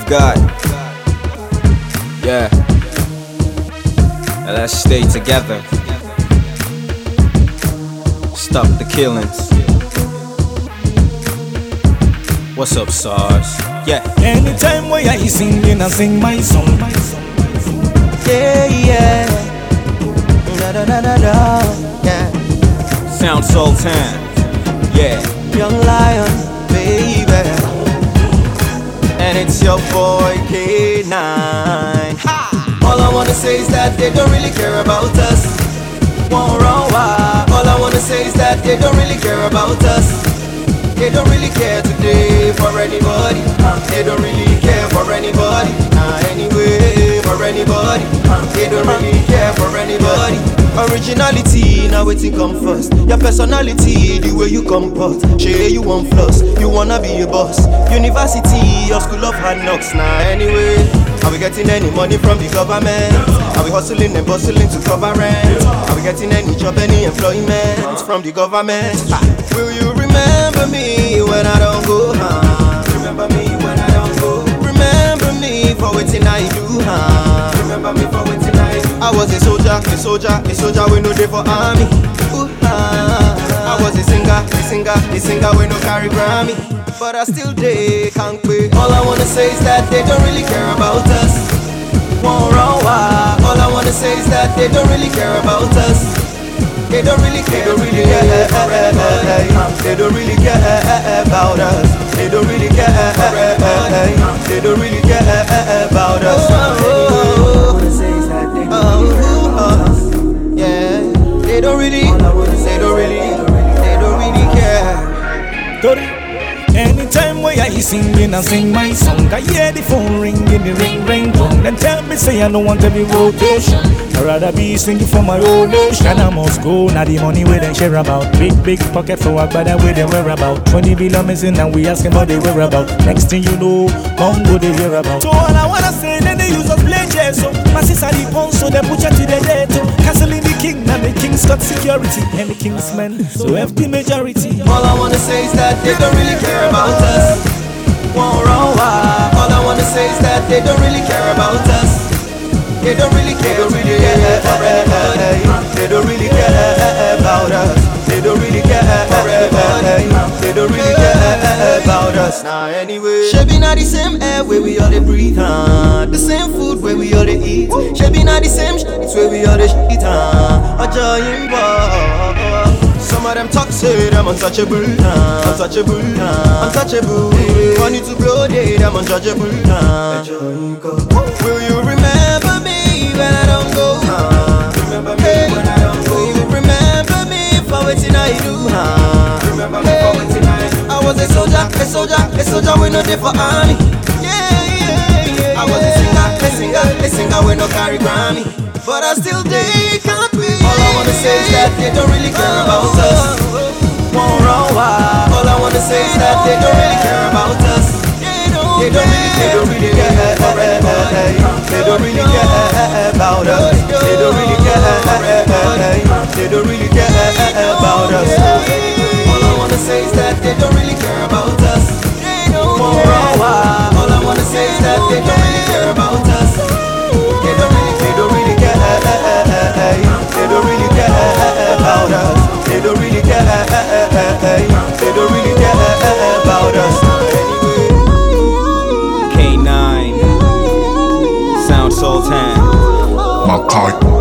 of God. Yeah. Now let's stay together. Stop the killings. What's up, SARS? Yeah. Anytime when I sing, I sing my song. Yeah, yeah. Da da da da da. Yeah. Sound Sultan. Yeah. Young Lion, baby. And it's your boy K9. Ha! All I wanna say is that they don't really care about us. Won't run wild. All I wanna say is that they don't really care about us. They don't really care today for anybody. They don't really care for anybody. Anyway, for anybody. They don't really care for anybody. Originality, now waiting come first. Your personality, the way you comport. Share you want floss, you wanna be a boss. University, your school of hard knocks. Now anyway, are we getting any money from the government? Are we hustling and bustling to cover rent? Are we getting any job, any employment from the government? Will you remember me when I don't go home? Remember me when I don't go. Remember me for waiting I do harm. Remember me for waiting I do. I was a soldier we no day for army. I was a singer we no carry Grammy. But I still day can't quit. All I wanna say is that they don't really care about us. Won't run wild. All I wanna say is that they don't really care about us. They don't really care. They don't really care. They don't really care about us. They don't really care. They don't really care about us. Yeah, they don't really care. Anytime when I sing, I sing my song. I hear the phone ringing, the ring drum. Then tell me say I don't want every rotation. I'd rather be singing for my own nation. And I must go, now the money where they share about. Big pocket for a bad where they wear about. 20 billion missing and we asking what they wear about. Next thing you know, Congo they hear about. So all I wanna say, then they use us play chess. So my sister the pawn, so they put you to the dead. Canceling the king, now the king's got security. And the king's men, so have the majority. All I wanna say is that they don't really care about us. Won't run wild. All I wanna say is that they don't really care about us. They don't really care. They don't really care for anybody. They don't really care about us. They don't really care for anybody. They don't really care about us. Now anyway, Shabby not the same air where we all they breathe, the same food where we all they eat. Shabby not the same it's where we all they shit, a giant bar. Some of them talk say them untouchable, untouchable. Money to blow, they them untouchable. Will you remember me when I don't go? Remember me when I don't go. Will you remember me for waiting I do? Remember me for waiting I do. I was a soldier we no day for army. Yeah. I was a singer we no carry Grammy. But I still day can't be. All I wanna say is that they don't really care about us. Won't run wild. All I wanna say is that they don't really care about us. They don't really care for anybody. They don't really care about us. They don't really care. They don't really care about us. All I wanna say is that they don't really care about us. Won't run wild. All I wanna say is that they don't really care about us. They don't really care. They don't really care about us. They don't really care. They don't really care about us. K9. Sound Sultan. Makai.